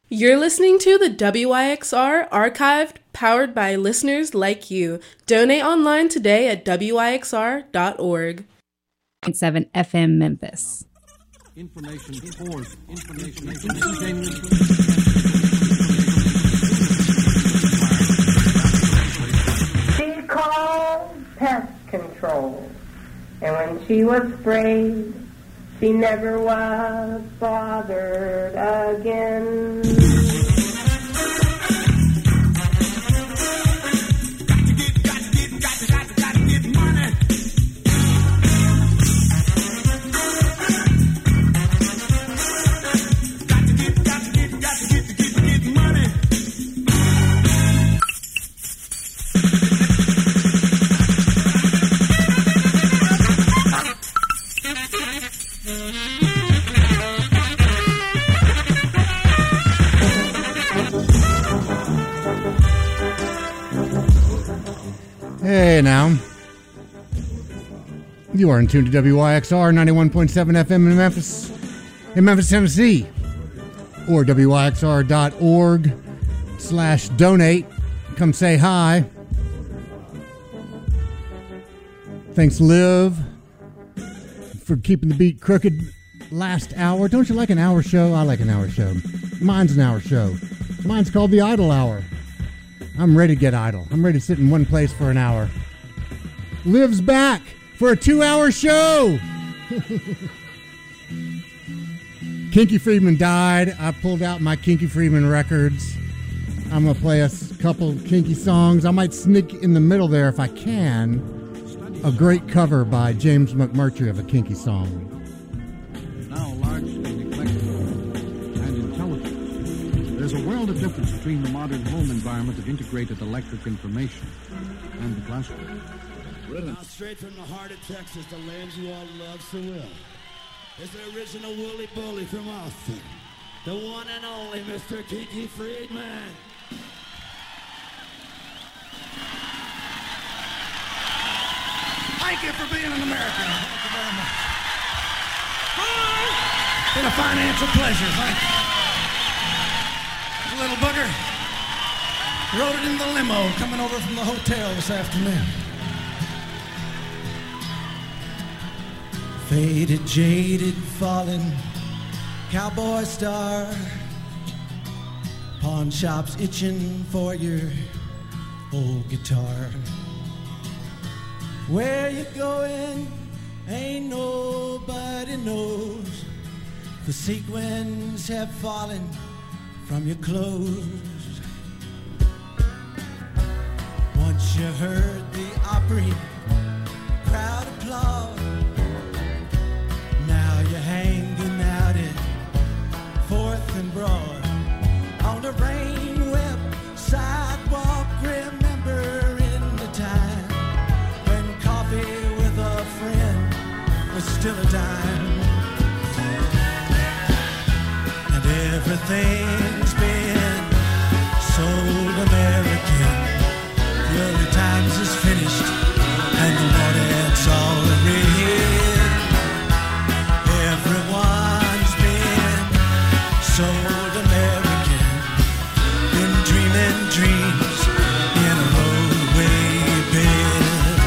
You're listening to the WYXR Archived, powered by listeners like you. Donate online today at wyxr.org. 7 FM Memphis. Information. She called pest control, and when she was sprayed, she never was bothered again. Hey now, you are in tune to WYXR 91.7 FM in Memphis, Tennessee, or wyxr.org/donate. Come say hi. Thanks, Liv, for keeping the beat crooked last hour. Don't you like an hour show? I like an hour show. Mine's an hour show. Mine's called the Idle Hour. I'm ready to get idle. I'm ready to sit in one place for an hour. Liv's back for a 2-hour show. Kinky Friedman died. I pulled out my Kinky Friedman records. I'm going to play a couple Kinky songs. I might sneak in the middle there if I can. A great cover by James McMurtry of a Kinky song. Now largely neglected and intelligent. There's a world of difference between the modern home environment of integrated electric information and the classroom. Now, straight from the heart of Texas, the land you all love so well. It's the original Wooly Bully from Austin. The one and only Mr. Kinky Friedman. Thank you for being an American. Thank you very much. Been a financial pleasure, thank you. Little bugger. Rode it in the limo coming over from the hotel this afternoon. Faded, jaded, fallen cowboy star. Pawn shops itching for your old guitar. Where you going? Ain't nobody knows. The sequins have fallen from your clothes. Once you heard the Opry crowd applaud. Now you're hanging out in 4th and Broad on the rain-wept sidewalk, remembering the time when coffee with a friend was still a dime. And everything's been sold American. The early times is finished and the water's all red. Everyone's been sold American. Been dreaming dreams in a roadway bed.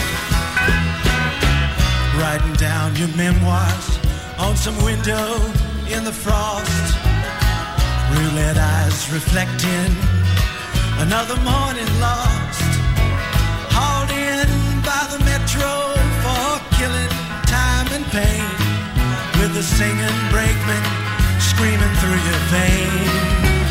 Writing down your memoirs on some window in the frost. Roulette eyes reflecting another morning lost. Hauled in by the metro for killing time and pain. With the singing brakeman screaming through your veins.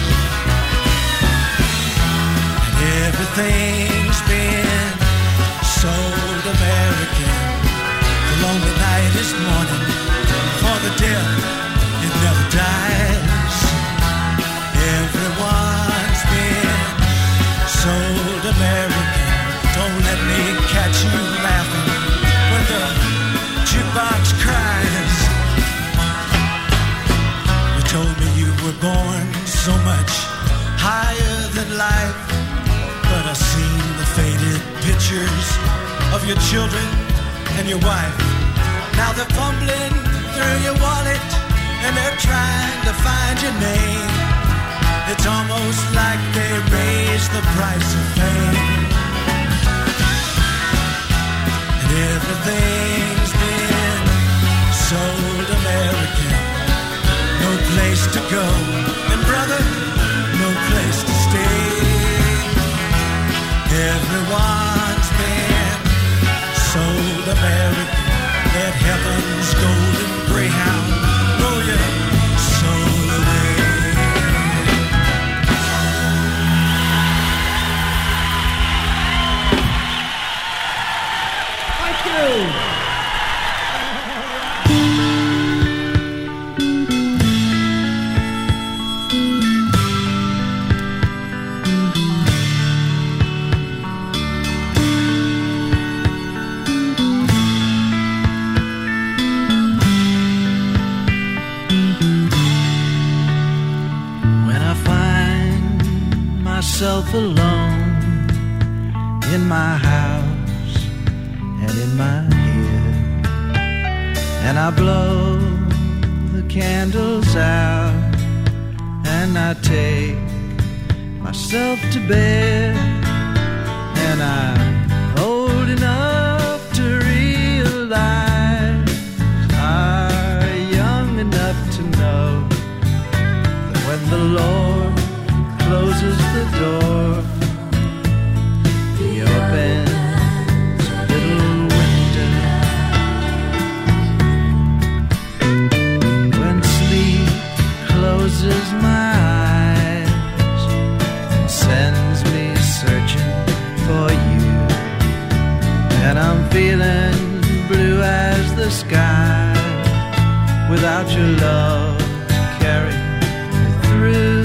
And everything's been sold American. The lonely night is morning. For the deaf, it never dies. Everyone's been sold American. Don't let me catch you laughing when the jukebox cries. You told me you were born so much higher than life, but I've seen the faded pictures of your children and your wife. Now they're fumbling through your wallet and they're trying to find your name. It's almost like they raised the price of fame. And everything's been sold American. No place to go, and brother, no place to stay. Everyone's been sold American. Let heaven's golden greyhound roll your soul away. Thank you. Alone in my house and in my head, and I blow the candles out and I take myself to bed, and I'm old enough to realize, I'm young enough to know that when the Lord closes the door, he opens a little window. When sleep closes my eyes and sends me searching for you, and I'm feeling blue as the sky without your love to carry me through.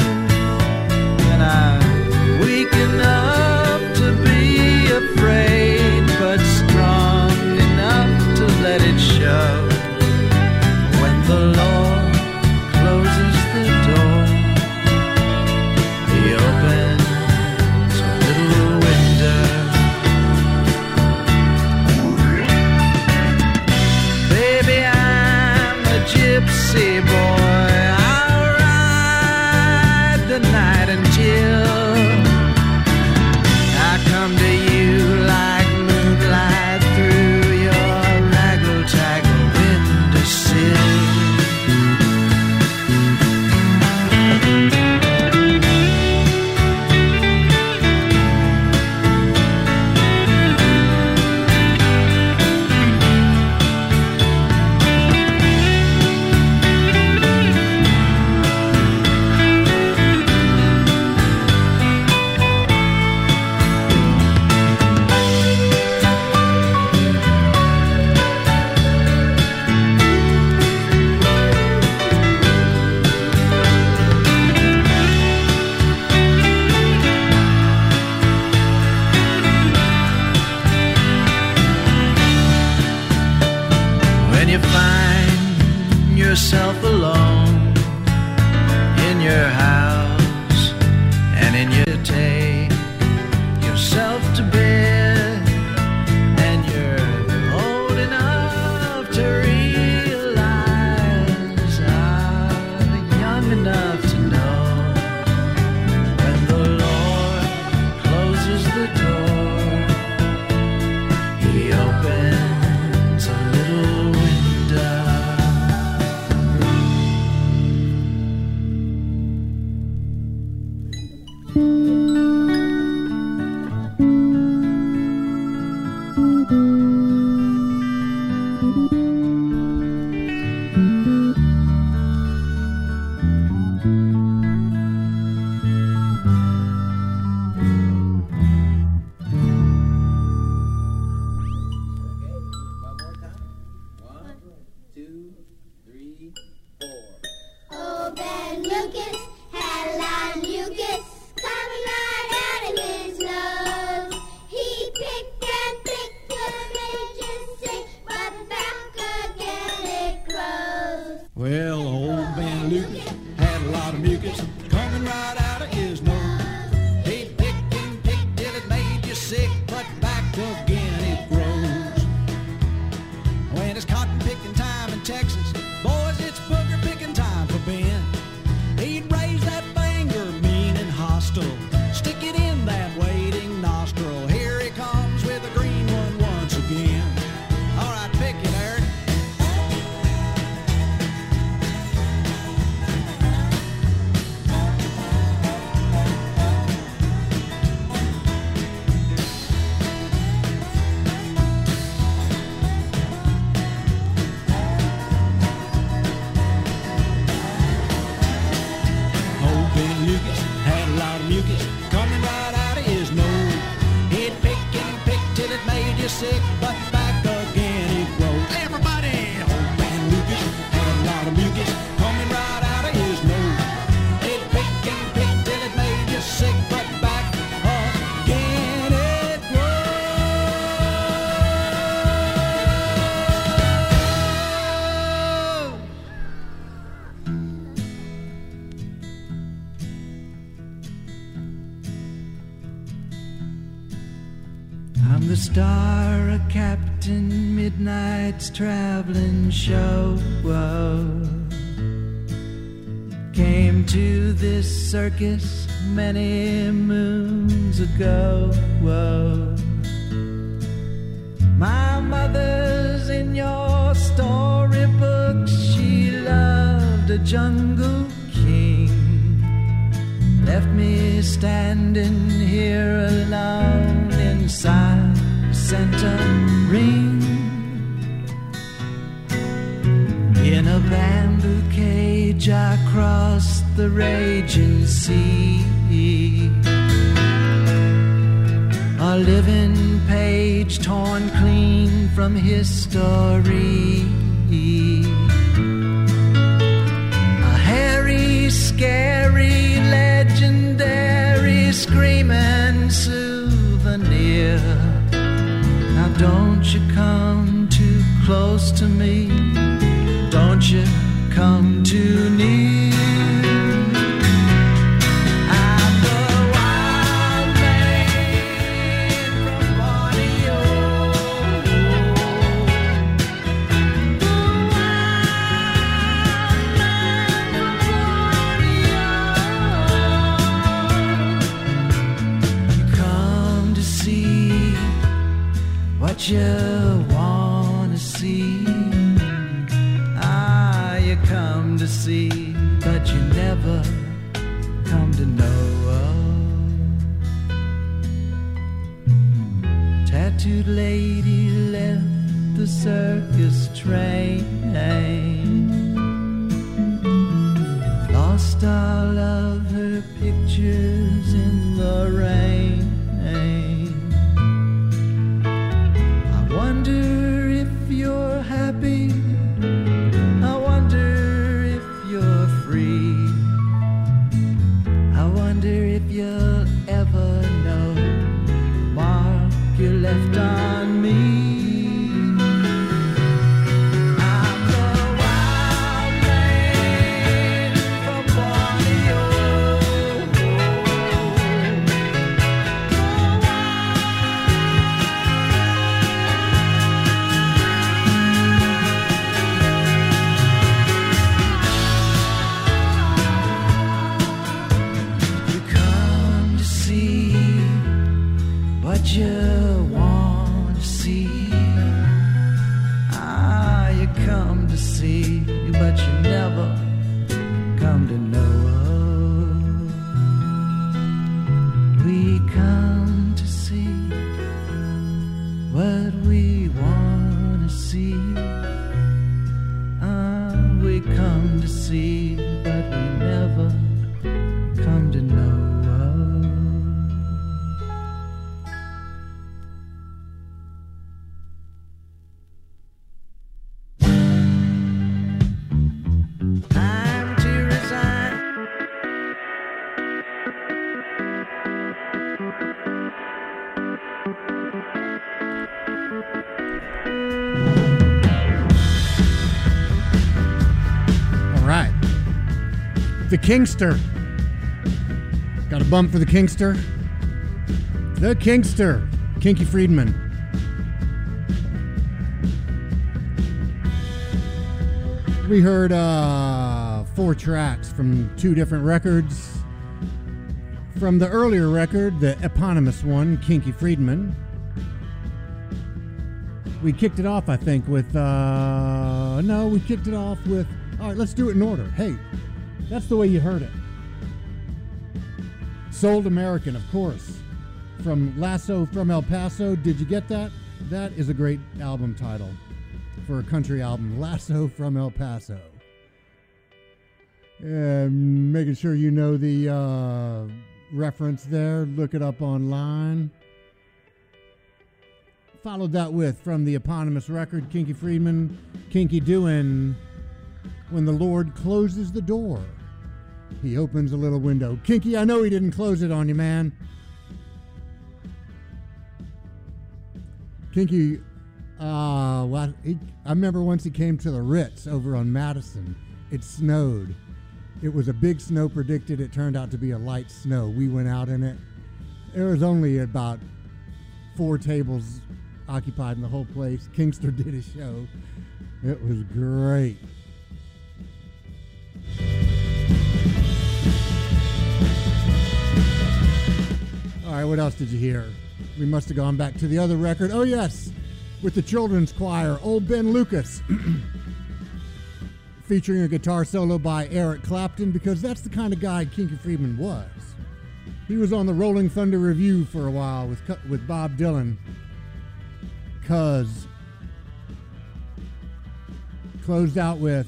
Weak enough to be afraid, but strong enough to let it show. When the Lord closes the door, he opens a little window. Baby, I'm a gypsy boy. I'll ride the night until come to you like moonlight through your raggle-taggle windowsill. Yourself alone in your house, and in your take yourself to bed, and you're old enough to realize, young enough to know, when the Lord closes the door, he opens a little window. Oh, Ben Lucas, Helen Lucas, coming up. mucus coming right out of his nose. He'd pick and pick till it made you sick, but back again it grows. Everybody, old man Lucas had a lot of mucus coming right out of his nose. He'd pick and pick till it made you sick, but back again it grows. I'm the star of Captain Midnight's traveling show. Came to this circus many moons ago. My mother's in your storybooks. She loved a jungle king. Left me standing here alone inside the center ring. In a bamboo cage I crossed the raging sea. A living page torn clean from history. A hairy, scary, legendary, screaming souvenir. Now don't you come too close to me. Don't you come too near. I'm the wild man from Borneo. The wild man from Borneo. You come to see what you want to see. You come to see, but you never come to know. Tattooed lady left the circus train, lost all of her pictures in the rain. I wonder if you're happy. I wonder if you're free. I wonder if you'll ever know the mark you left on me. I'm the wild man from Borneo. What you want to see. You come to see, but you never come to know. We come to see what we want to see. We come to see, but we never come to know. The Kingster. Got a bump for the Kingster? The Kingster. Kinky Friedman. We heard 4 tracks from 2 different records. From the earlier record, the eponymous one, Kinky Friedman. We kicked it off, I think, with... No, we kicked it off with... All right, let's do it in order. Hey, that's the way you heard it. Sold American, of course. From Lasso from El Paso. Did you get that? That is a great album title for a country album. Lasso from El Paso. Making sure you know the reference there. Look it up online. Followed that with, from the eponymous record, Kinky Friedman, Kinky doing When the Lord Closes the Door, He Opens a Little Window. Kinky, I know He didn't close it on you, man. Kinky, I remember once he came to the Ritz over on Madison. It snowed. It was a big snow predicted. It turned out to be a light snow. We went out in it. There was only about 4 tables occupied in the whole place. Kingster did a show. It was great. All right, what else did you hear? We must have gone back to the other record. Oh, yes, with the children's choir, Old Ben Lucas, featuring a guitar solo by Eric Clapton, because that's the kind of guy Kinky Friedman was. He was on the Rolling Thunder Review for a while with Bob Dylan. Cuz closed out with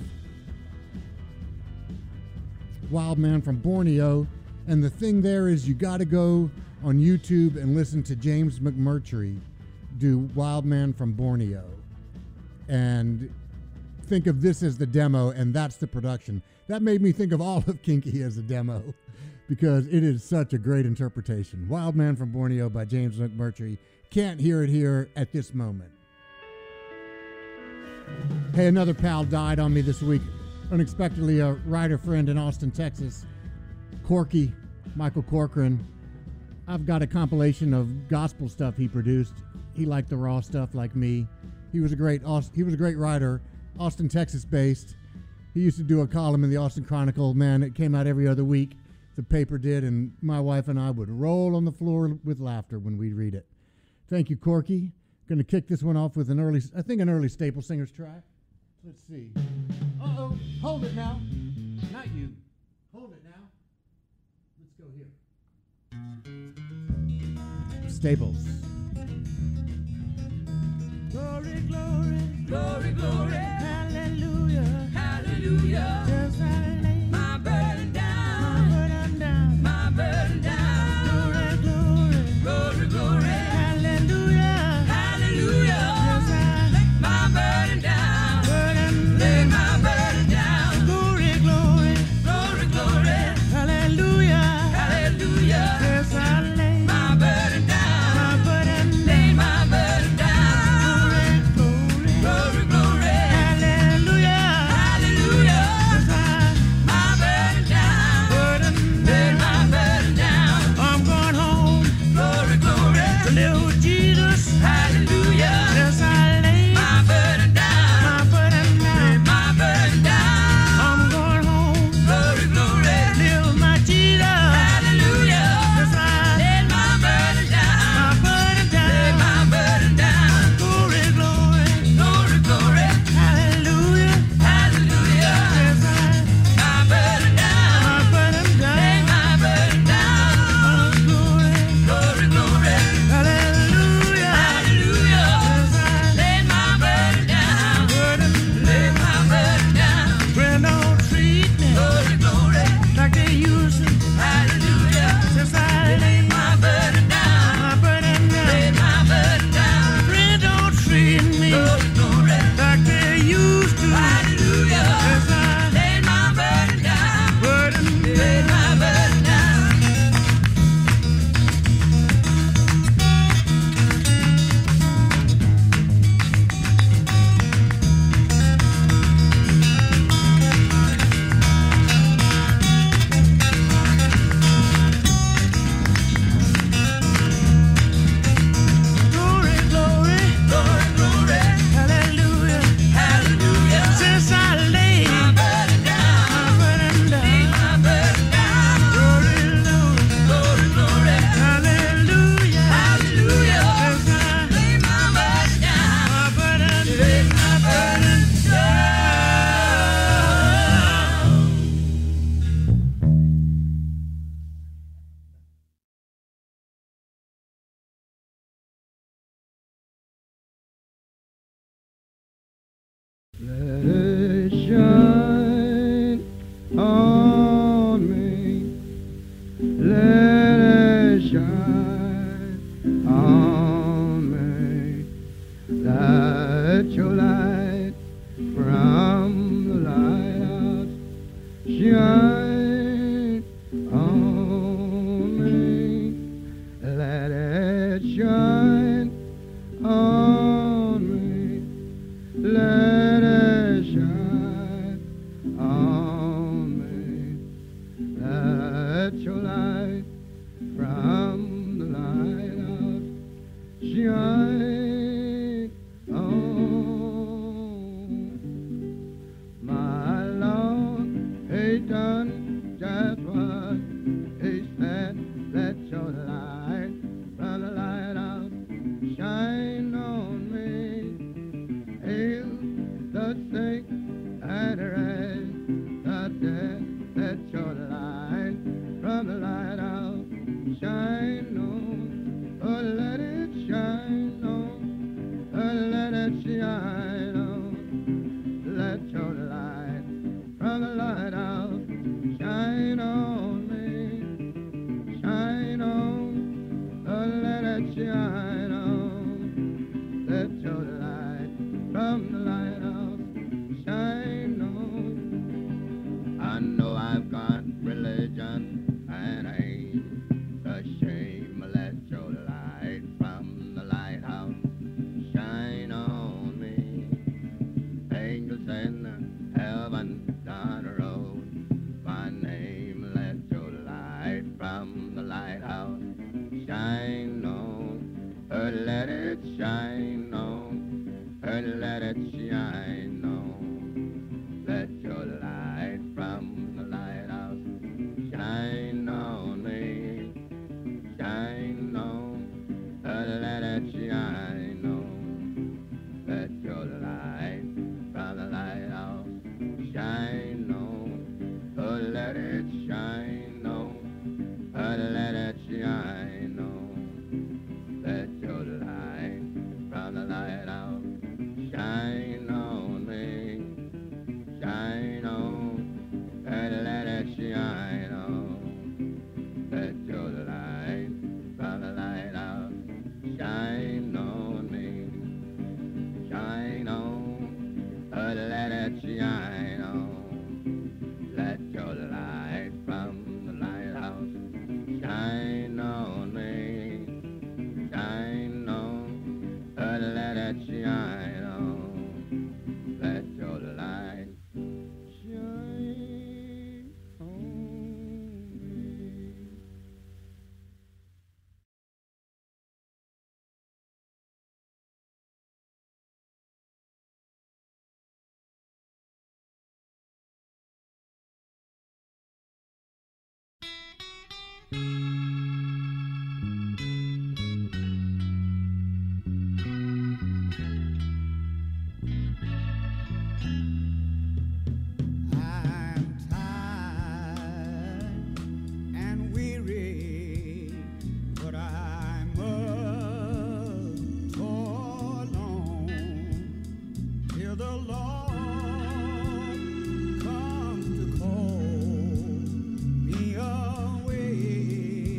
Wild Man from Borneo, and the thing there is you got to go on YouTube and listen to James McMurtry do Wild Man from Borneo, and think of this as the demo, and that's the production. That made me think of all of Kinky as a demo, because it is such a great interpretation. Wild Man from Borneo by James McMurtry. Can't hear it here at this moment. Hey, another pal died on me this week. Unexpectedly, a writer friend in Austin, Texas. Corky, Michael Corcoran. I've got a compilation of gospel stuff he produced. He liked the raw stuff like me. He was a great writer, Austin, Texas based. He used to do a column in the Austin Chronicle. Man, it came out every other week. The paper did, and my wife and I would roll on the floor with laughter when we'd read it. Thank you, Corky. Going to kick this one off with an early Staple Singers track. Let's see. Uh-oh. Hold it now. Not you. Hold it now. Let's go here. Staples. Glory, glory, glory, glory. Hallelujah. Hallelujah. Just I lay my burden down. My burden down. My burden down. Glory, glory. Glory, glory. Yes, I light from the lighthouse. Shine on, my Lord. He done just what he said. Let your light from the lighthouse shine on me. Heal the sick and raise the dead. Let your light from the lighthouse shine on. Oh, let it shine on. Oh, let it shine on. Let your light from the lighthouse shine on me. Shine on. Oh, let it shine on. Let your light from the lighthouse shine on. I know I've got religion and ain't ashamed. Let your light from the lighthouse shine on me. Angels in heaven down the road, my name. Let your light from the lighthouse shine on. Let it shine on. Let it shine on. Let your light from the lighthouse shine on me. Shine on. Let it shine on. Let your light from the lighthouse shine on. Oh, let it shine on. Let it shine on. Let your light from the lighthouse shine on me. Shine on. Let it shine on. Let your light from the lighthouse shine on me. Shine on. Let it shine on. Let your light from the lighthouse shine on me. Shine on. Let it shine on. Let your light shine on me. I'm tired and weary, but I must go along till the Lord comes to call me away.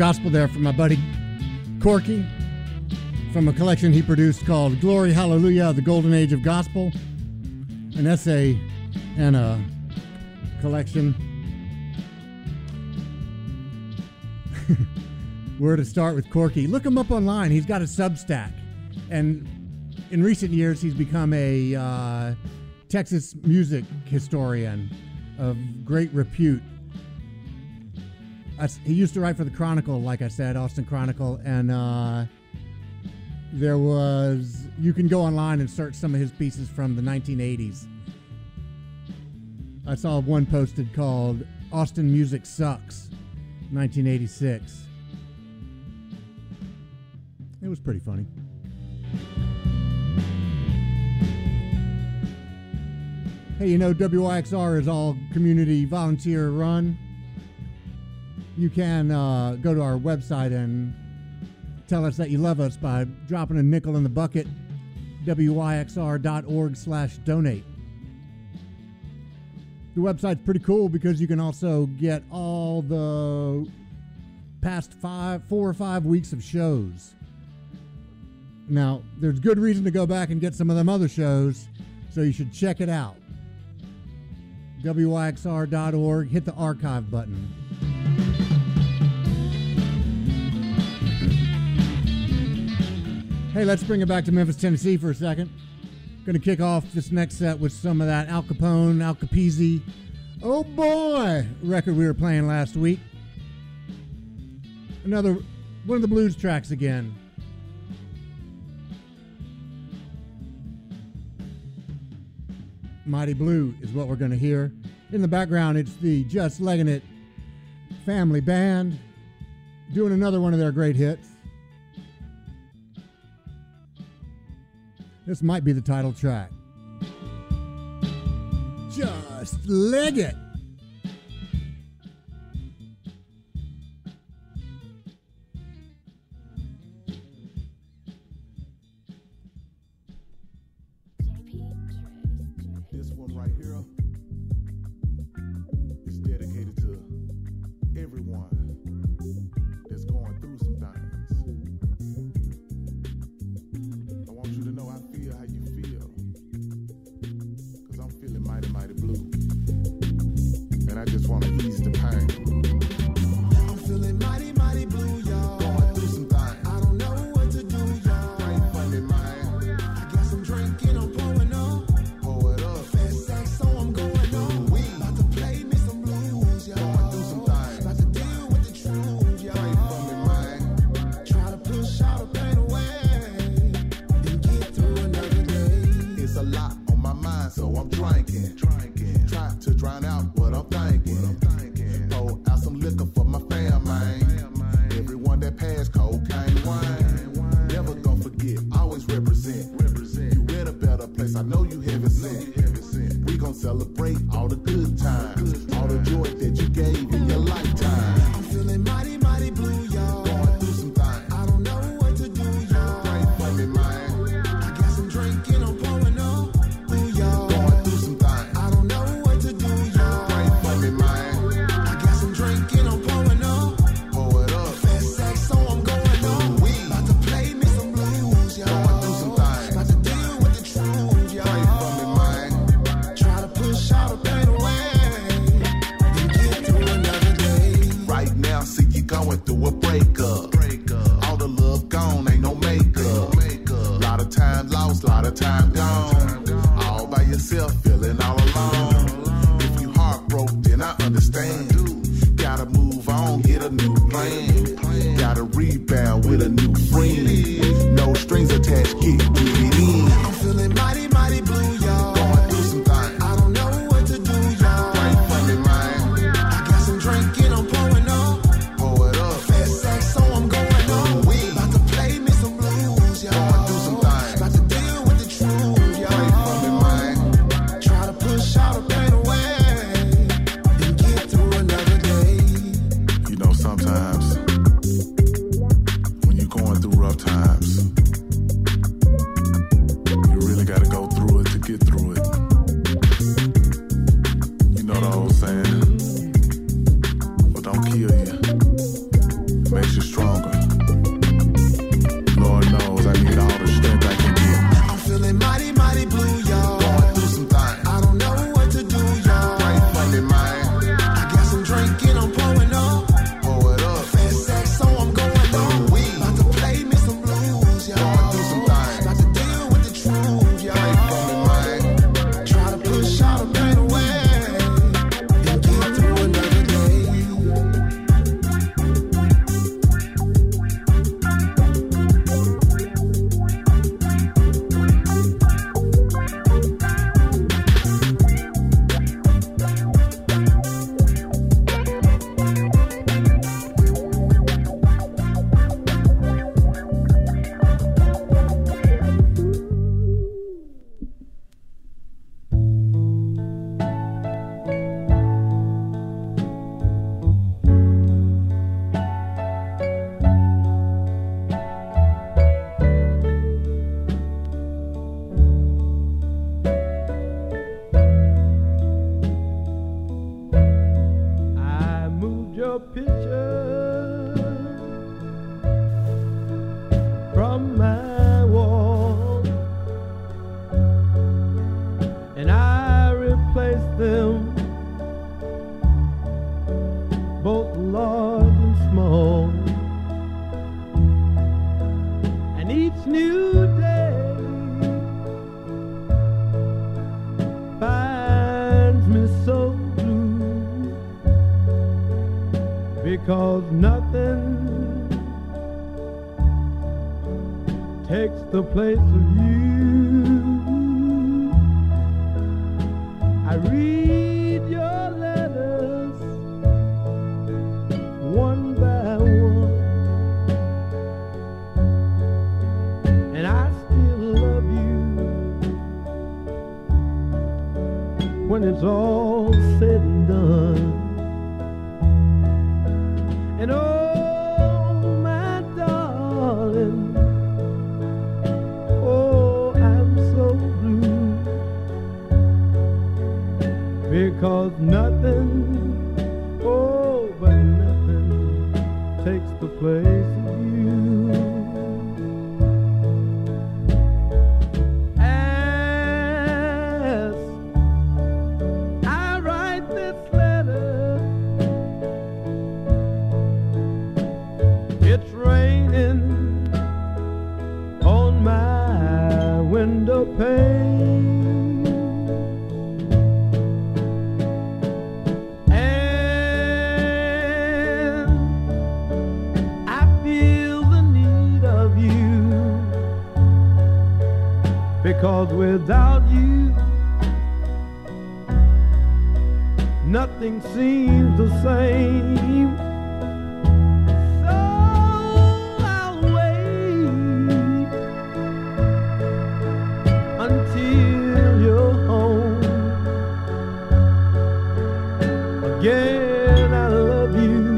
gospel there from my buddy Corky from a collection he produced called Glory, Hallelujah, The Golden Age of Gospel, an essay and a collection. Where to start with Corky? Look him up online. He's got a Substack. And in recent years, he's become a Texas music historian of great repute. He used to write for the Chronicle, like I said, Austin Chronicle, and you can go online and search some of his pieces from the 1980s. I saw one posted called Austin Music Sucks, 1986. It was pretty funny. Hey, you know, WYXR is all community volunteer run. You can go to our website and tell us that you love us by dropping a nickel in the bucket, wyxr.org/donate. The website's pretty cool because you can also get all the past 4 or 5 weeks of shows. Now, there's good reason to go back and get some of them other shows, so you should check it out. wyxr.org, hit the archive button. Hey, let's bring it back to Memphis, Tennessee for a second. Going to kick off this next set with some of that Al Capone, Al Capizzi, oh boy, record we were playing last week. Another one of the blues tracks again. Mighty Blue is what we're going to hear. In the background, it's the Just Leggin' It family band doing another one of their great hits. This might be the title track. Just leg it. This one right here is dedicated to everyone that's going through some things. I want you to know I feel how you feel, because I'm feeling mighty, mighty blue. And I just want to ease the pain. I'm feeling mighty, mighty blue, y'all. Going through some things. I don't know what to do, y'all. Pray for me, man. I guess I'm drinking, I'm pouring up. Pour it up. Fast sex, so I'm going on. We about to play me some blues, y'all. Going through some things. About to deal with the truth, y'all. Pray for me, man. Try to push all the pain away. Then get through another day. It's a lot on my mind, so I'm drinking. Try to drown out what I'm thinking. Pour out some liquor for my fam, man. Everyone that passed cocaine wine. Never gonna forget, always represent. You in a better place, I know you heaven sent. We gon' celebrate all the good times, all the joy that you gave in your lifetime. I'm feeling mighty, mighty blue, y'all. Going through some things. I don't know what to do, y'all. Pray for me, man. I guess I'm drinking, I'm pouring up. Ooh, y'all. Going through some things. I don't know what to do, y'all. Pray for me, man. I guess I'm drinking, I'm pouring up. Pour it up. Fast sex, so I'm going on. We about to play me some blues, y'all. Going through some things. About to deal with the truth, y'all. Pray for me, man. Try to push all the pain away. Then get through another day. Right now, see you going through a breakup. All the love gone, ain't no makeup. Lot of time lost, lot of time gone. All by yourself, feeling all alone. If you heartbroken, then I understand. Gotta move on, get a new plan. Gotta rebound with a new friend. No strings attached, get it in. I'm feeling mighty, mighty blue, y'all. Going through some things. I don't know what to do, y'all. Pray for me, man. I guess I'm drinking, I'm pouring up. Pour it up. Fast sex, so I'm going on. We about to play me some blues, y'all. Going through some things. About to deal with the truth, y'all. Pray for me, man. Try to push all the pain away. Then get through another day. You know, sometimes when you're going through rough times, you really gotta go through it to because nothing takes the place of you. I read your letters one by one, and I still love you when it's all said and done. And oh, my darling, oh, I'm so blue, because nothing, oh, but nothing takes the place of you. As I write this letter, it's raining on my window pane, and I feel the need of you, because without you nothing seems the same. Again, I love you,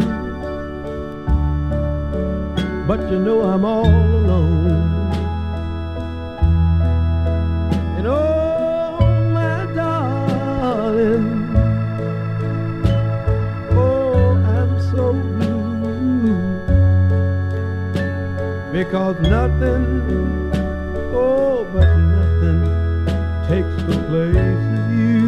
but you know I'm all alone. And oh, my darling, oh, I'm so blue, because nothing, oh, but nothing takes the place of you.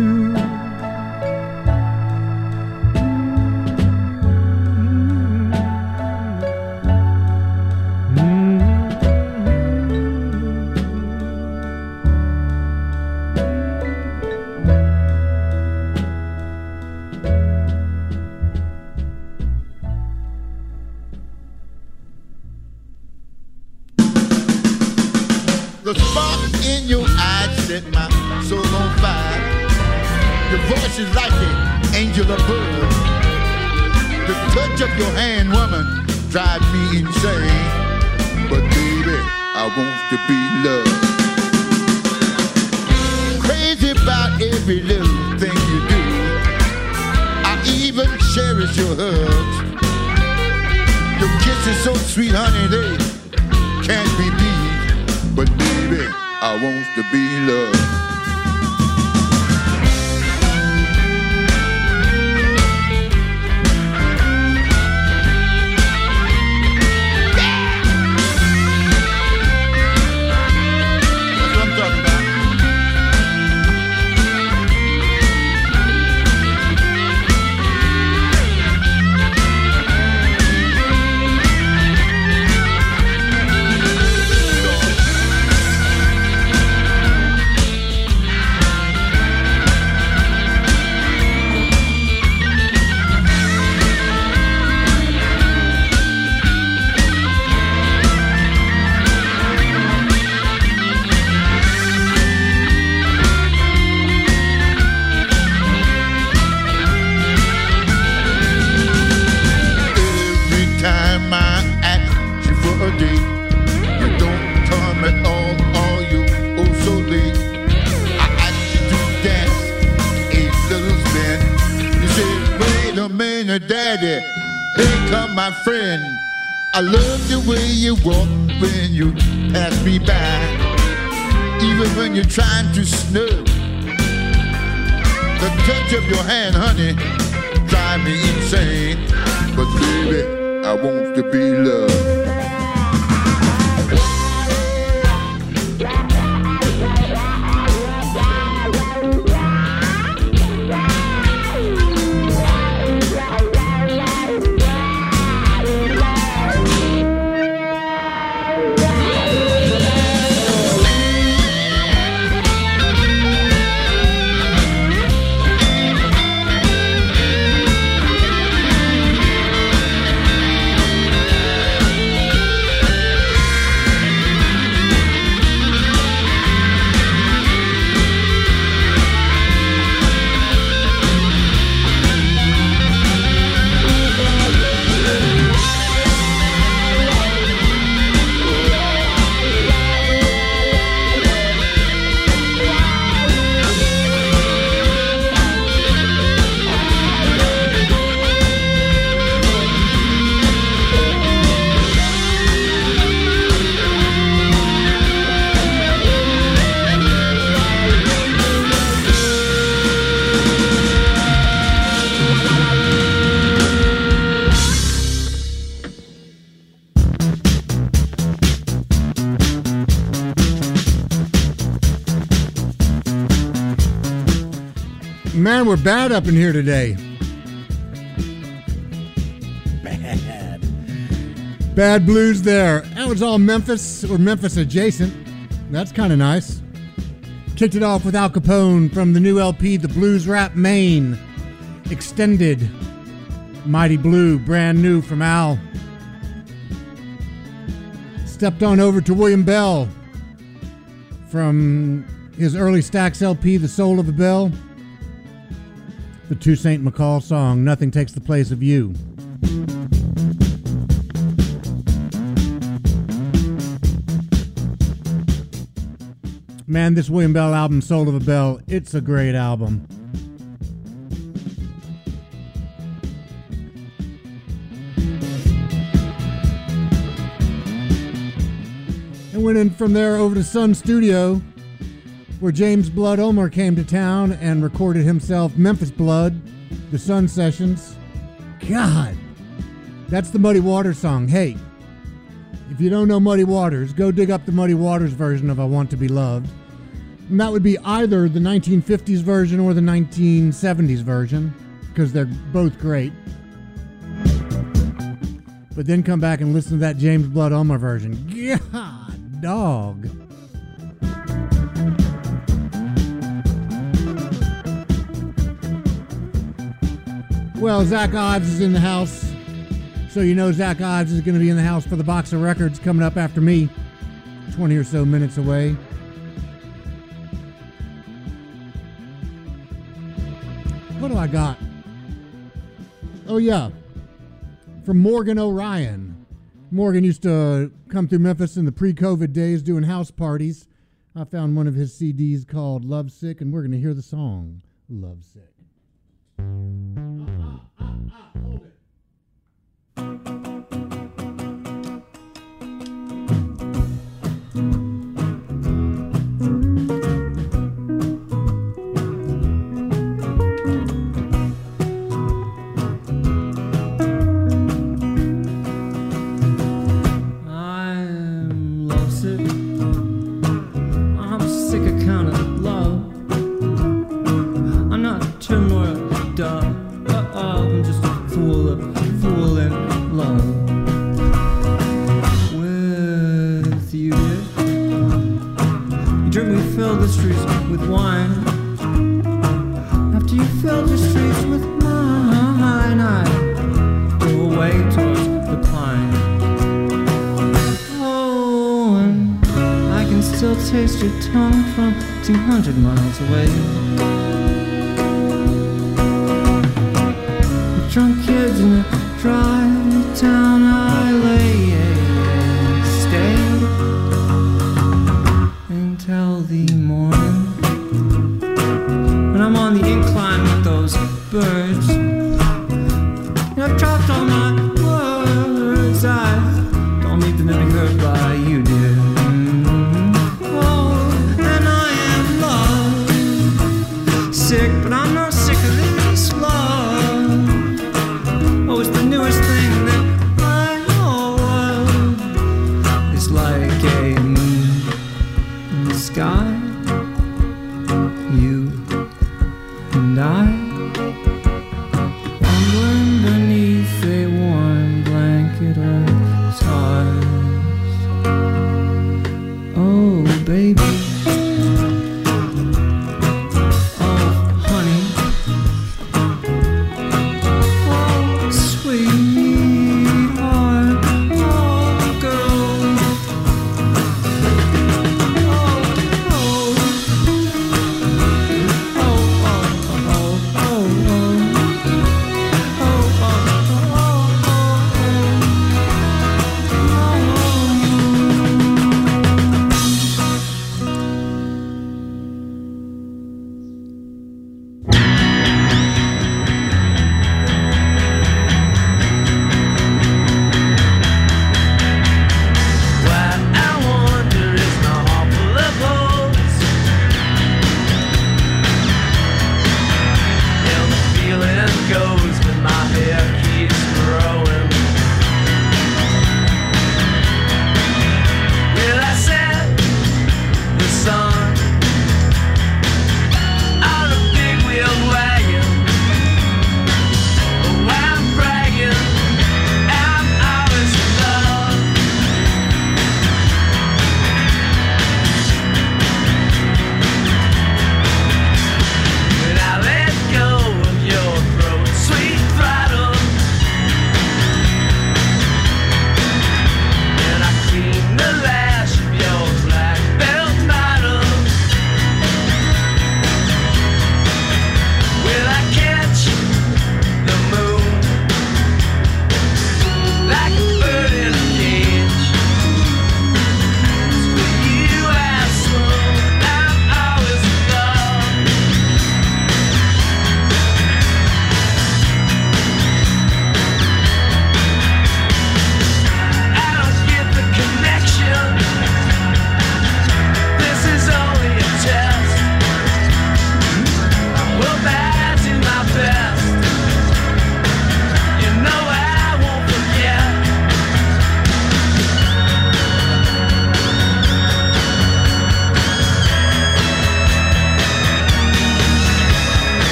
The spark in your eyes set my soul on fire. Your voice is like an angel above. The touch of your hand, woman, drives me insane. But baby, I want to be loved. Crazy about every little thing you do. I even cherish your hugs. Your kisses so sweet, honey, they can't be beat. But baby, I want to be loved. That's what I'm talking about. Daddy, here come my friend. I love the way you walk when you pass me by, even when you're trying to snub. The touch of your hand, honey, drive me insane. But baby, I want to be loved. Man, we're bad up in here today. Bad blues there. That was all Memphis or Memphis adjacent. That's kind of nice. Kicked it off with Al Capone from the new LP, The Blues Rap Main. Extended. Mighty Blue, brand new from Al. Stepped on over to William Bell from his early Stax LP, The Soul of a Bell. The Toussaint McCall song, Nothing Takes the Place of You. Man, this William Bell album, Soul of a Bell, it's a great album. And went in from there over to Sun Studio, where James Blood Ulmer came to town and recorded himself Memphis Blood, the Sun Sessions. God, that's the Muddy Waters song. Hey, if you don't know Muddy Waters, go dig up the Muddy Waters version of I Want to Be Loved. And that would be either the 1950s version or the 1970s version, because they're both great. But then come back and listen to that James Blood Ulmer version. God, dog. Well, Zach Ives is in the house, so you know Zach Ives is going to be in the house for the box of records coming up after me, 20 or so minutes away. What do I got? Oh, yeah, from Morgan O'Ryan. Morgan used to come through Memphis in the pre-COVID days doing house parties. I found one of his CDs called Lovesick, and we're going to hear the song Lovesick. Hold it. I'm lovesick. I'm sick of counting love. I'm not turned nor a dove. I'm just a fool in love with you, dear. You drink me, fill the streets with wine. After you filled the streets with mine, I go away towards the pine. Oh, and I can still taste your tongue from 200 miles away. Drunk kids in a dry town I lay and stay until the morning, when I'm on the incline with those birds. And I've dropped all my words, I don't need them to be heard by you, dear. Oh, and I am love sick, but I'm not sick of this love. Oh, it's the newest thing that I know of. It's like a moon in the sky. You and I, wandering beneath a warm blanket of stars. Oh, baby. Oh,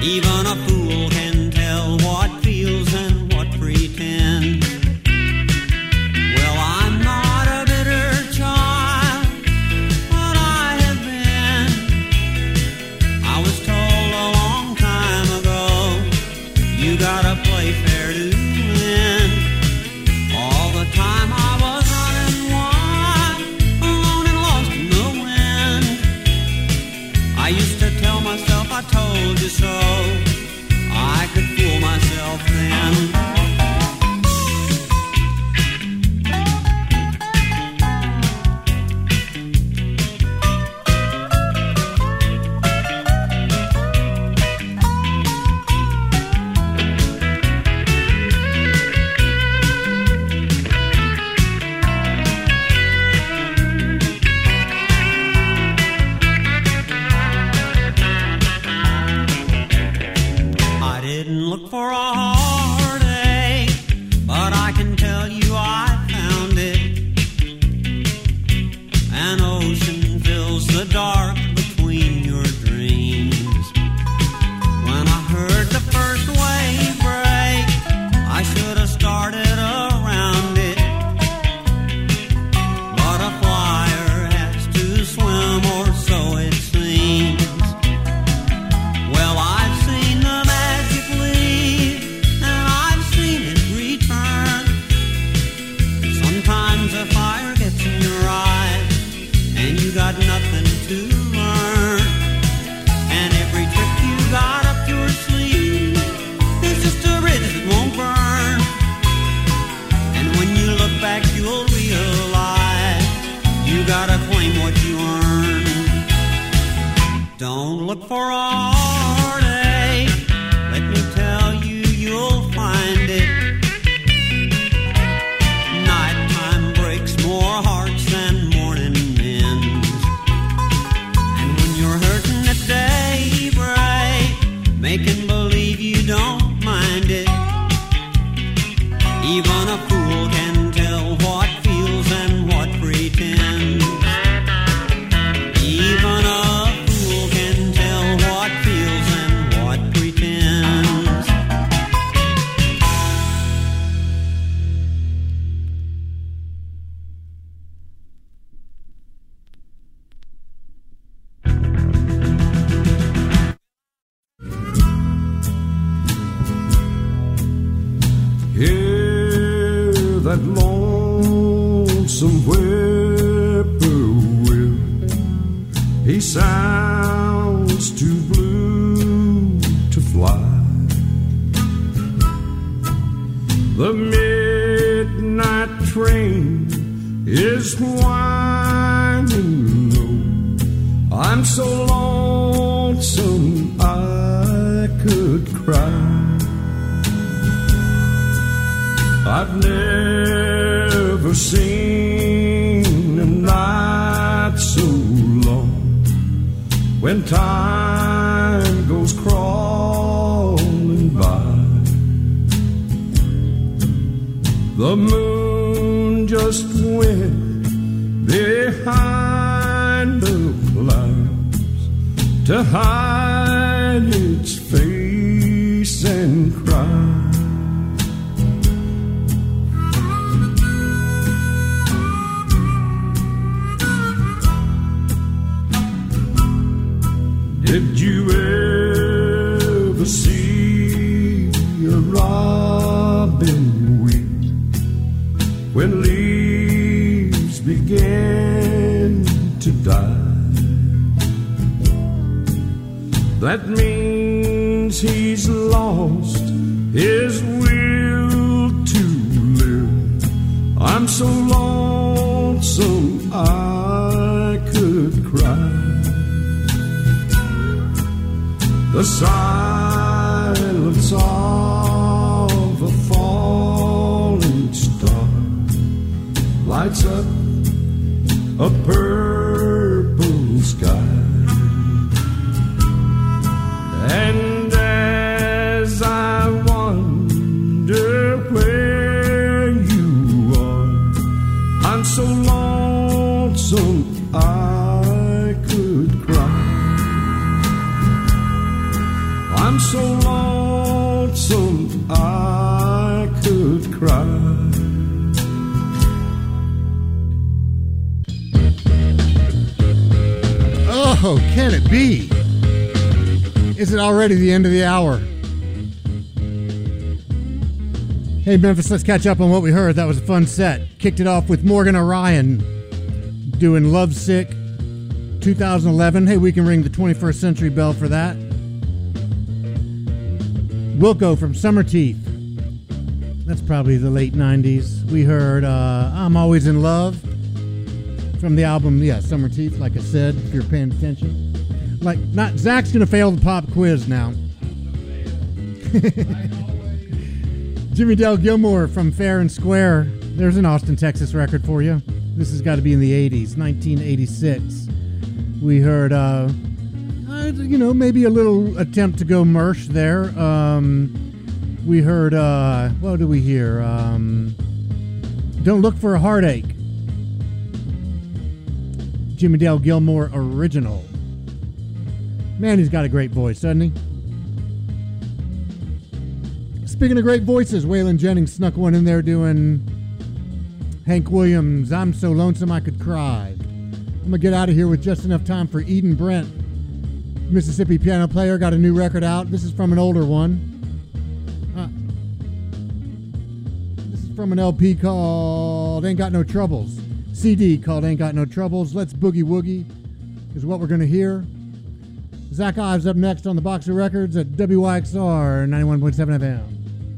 Even a fool can tell what feels and what pretends. Well, I'm not a bitter child, but I have been. I was told a long time ago, you gotta play fair to win. All the time I was running wild, alone and lost in the wind. I used to tell myself I told you so. I could fool myself then. Look for a heartache, but I can tell you I found it. An ocean fills the dark between your dreams. When I heard the first wave break, I should have started around it. But a flyer has to swim, or so it seems. Well, I've seen the magic leave, and I've seen it return. Sometimes a fire gets in your eyes, and you got nothing to learn. And every trick you got up your sleeve is just a bridge that won't burn. And when you look back, you'll realize you gotta claim what you earn. Don't look for a heartache, let me tell you, you'll find it. Nighttime breaks more hearts than morning ends. And when you're hurting at daybreak, making believe you don't mind it. Even a fool can tell what feels and what pretends. Even a fool can tell what feels and what pretends. Hear that lonesome whippoorwill. He sounds too blue to fly. The midnight train is whining low. I'm so lonesome I could cry. I've never seen a night so long, when time goes crawling by. The moon just went behind the clouds to hide its face and cry. Did you ever see a robin weep when leaves began to die? That means he's lost his will to live. I'm so lonesome I could cry. The silence of a falling star lights up a purple sky. And as I wonder where you are, I'm so lonesome I could cry. I'm I'm so lonesome I could cry. Oh, can it be? Is it already the end of the hour? Hey, Memphis, let's catch up on what we heard. That was a fun set. Kicked it off with Morgan Orion doing Lovesick 2011. Hey, we can ring the 21st Century bell for that. Wilco from Summer Teeth. That's probably the late 90s. We heard I'm Always in Love from the album, Summer Teeth, like I said, if you're paying attention. Like, not Zach's going to fail the pop quiz now. Jimmy Dale Gilmore from Fair and Square. There's an Austin, Texas record for you. This has got to be in the 80s, 1986. We heard, maybe a little attempt to go Mersh there. We heard, what do we hear? Don't Look for a Heartache. Jimmy Dale Gilmore original. Man, he's got a great voice, doesn't he? Speaking of great voices, Waylon Jennings snuck one in there doing Hank Williams, I'm So Lonesome I Could Cry. I'm going to get out of here with just enough time for Eden Brent, Mississippi piano player, got a new record out. This is from an older one. This is from an LP called Ain't Got No Troubles. CD called Ain't Got No Troubles. Let's Boogie Woogie is what we're going to hear. Zach Ives up next on the Box of Records at WYXR 91.7 FM.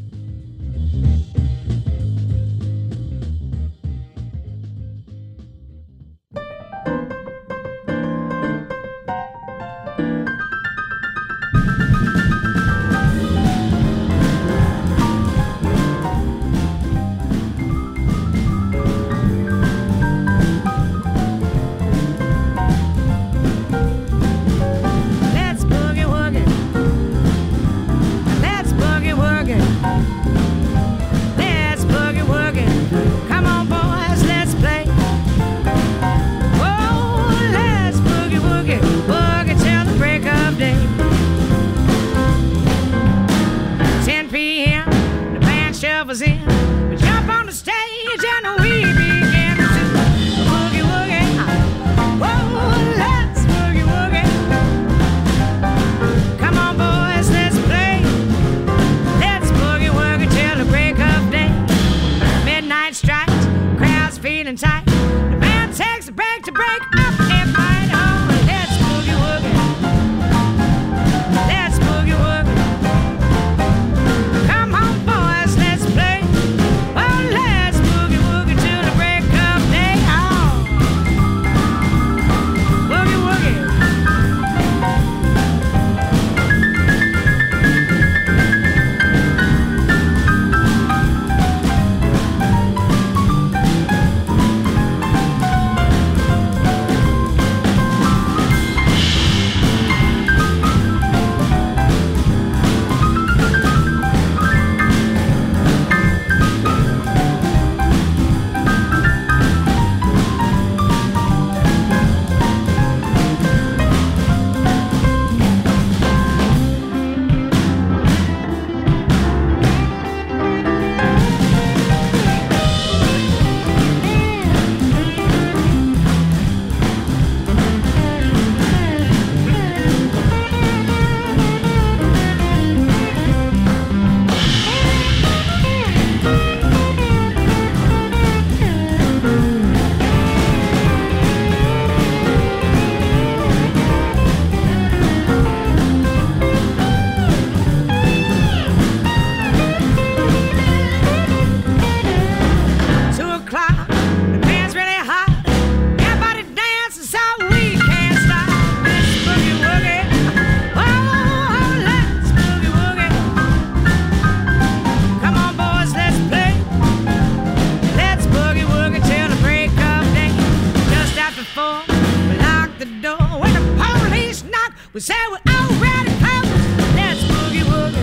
We say we're already close. Let's boogie woogie.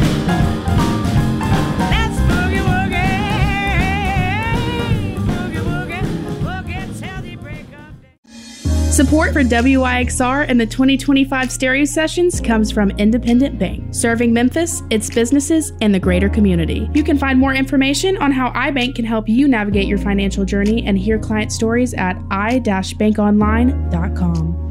Let's boogie woogie. Boogie woogie. Boogie till the break of day. Support for WIXR and the 2025 Stereo Sessions comes from Independent Bank, serving Memphis, its businesses, and the greater community. You can find more information on how iBank can help you navigate your financial journey and hear client stories at i-bankonline.com.